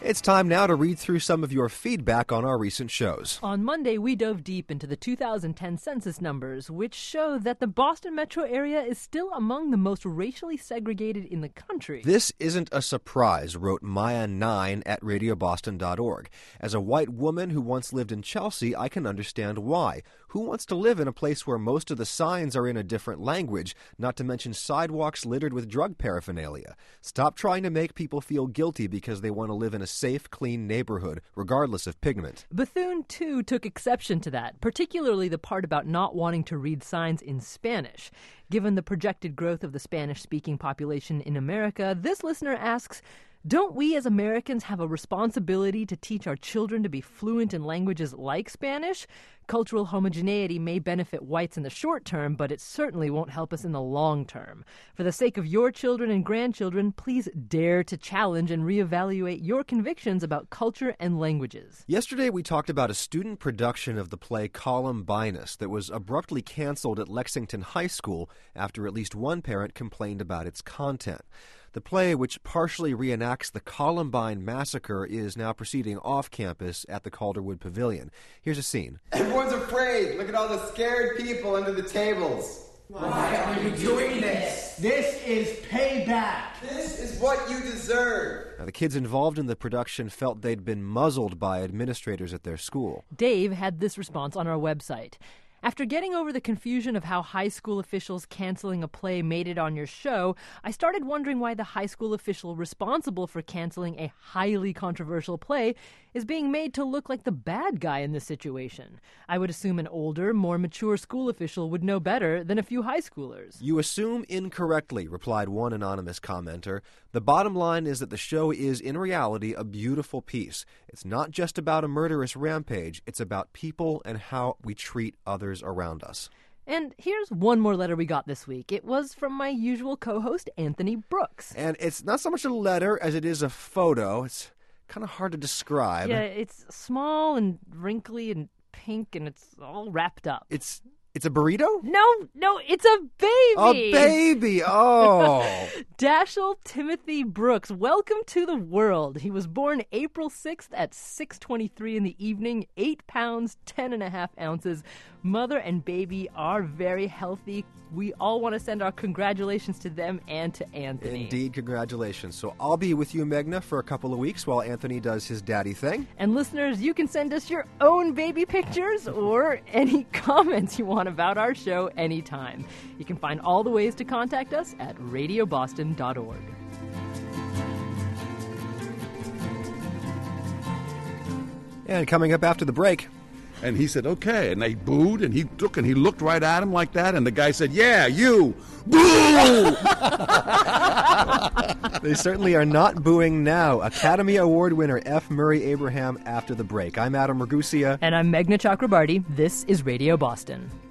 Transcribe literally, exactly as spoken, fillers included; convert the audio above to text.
It's time now to read through some of your feedback on our recent shows. On Monday, we dove deep into the two thousand ten census numbers, which show that the Boston metro area is still among the most racially segregated in the country. This isn't a surprise, wrote Maya nine at radio boston dot org. As a white woman who once lived in Chelsea, I can understand why. Who wants to live in a place where most of the signs are in a different language, not to mention sidewalks littered with drug paraphernalia? Stop trying to make people feel guilty because they want to live in a safe, clean neighborhood, regardless of pigment. Bethune, too, took exception to that, particularly the part about not wanting to read signs in Spanish. Given the projected growth of the Spanish-speaking population in America, this listener asks, don't we as Americans have a responsibility to teach our children to be fluent in languages like Spanish? Cultural homogeneity may benefit whites in the short term, but it certainly won't help us in the long term. For the sake of your children and grandchildren, please dare to challenge and reevaluate your convictions about culture and languages. Yesterday we talked about a student production of the play Columbinus that was abruptly canceled at Lexington High School after at least one parent complained about its content. The play, which partially reenacts the Columbine massacre, is now proceeding off campus at the Calderwood Pavilion. Here's a scene. Everyone's afraid. Look at all the scared people under the tables. Why are you doing this? This is payback. This is what you deserve. Now, the kids involved in the production felt they'd been muzzled by administrators at their school. Dave had this response on our website. After getting over the confusion of how high school officials canceling a play made it on your show, I started wondering why the high school official responsible for canceling a highly controversial play is being made to look like the bad guy in this situation. I would assume an older, more mature school official would know better than a few high schoolers. You assume incorrectly, replied one anonymous commenter. The bottom line is that the show is, in reality, a beautiful piece. It's not just about a murderous rampage. It's about people and how we treat others around us. And here's one more letter we got this week. It was from my usual co-host, Anthony Brooks. And it's not so much a letter as it is a photo. It's kind of hard to describe. Yeah, it's small and wrinkly and pink, and it's all wrapped up. It's it's a burrito? No, no, it's a baby. A baby, oh. Dashiell Timothy Brooks, welcome to the world. He was born April sixth at six twenty-three in the evening, eight pounds, ten and a half ounces. Mother and baby are very healthy. We all want to send our congratulations to them and to Anthony. Indeed, congratulations. So I'll be with you, Meghna, for a couple of weeks while Anthony does his daddy thing. And listeners, you can send us your own baby pictures or any comments you want about our show anytime. You can find all the ways to contact us at radio boston dot org. And coming up after the break... And he said, okay. And they booed, and he took and he looked right at him like that, and the guy said, yeah, you, boo! They certainly are not booing now. Academy Award winner F. Murray Abraham after the break. I'm Adam Ragusea. And I'm Meghna Chakrabarty. This is Radio Boston.